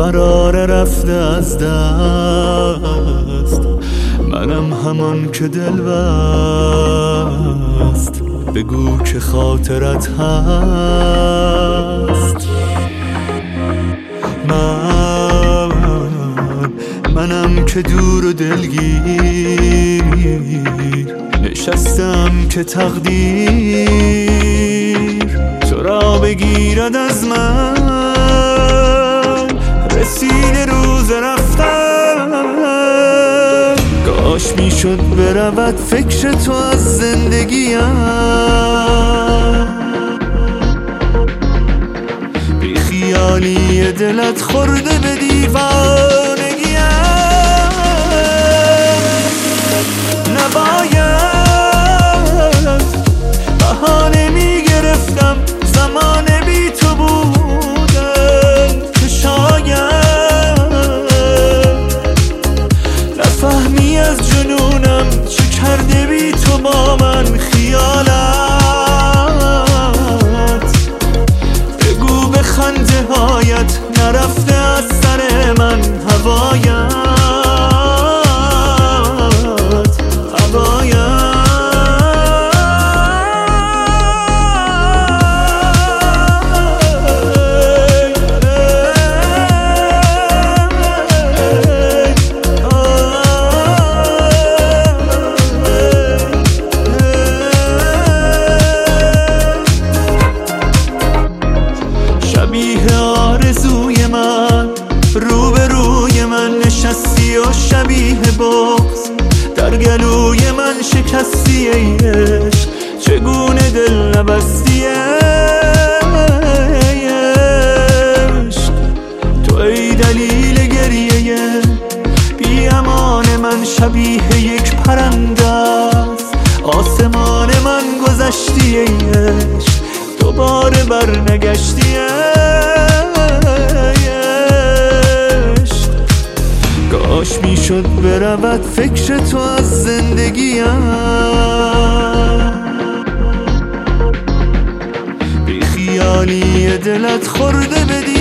قرار رفته از دست، منم همان که دل بست. بگو که خاطرت هست. منم که دور و دلگیر نشستم که تقدیر تو را بگیرد از من. رسید روز رفتن، کاش میشد برود فکر تو از زندگیم. بی خیالی دلت خورده به دیوانگیم. نباید بهانه میگرفتم زمان بی تو بودن، که شاید نفهمی از جنونم چه کرده بی تو با من خیالت. بگو به خنده هایت نرفته از سر من هوایت. آرزوی من روبروی من نشستی و شبیه بغض در گلوی من شکستی. ای عشق چگونه دل نبستی؟ ای عشق تو ای دلیل گریه بی امان من، شبیه یک پرنده است آسمان من گذشتی. ای عشق دوباره برنگشتی. کاش میشد برود فکر تو از زندگیم. بی خیالی دلت خورده به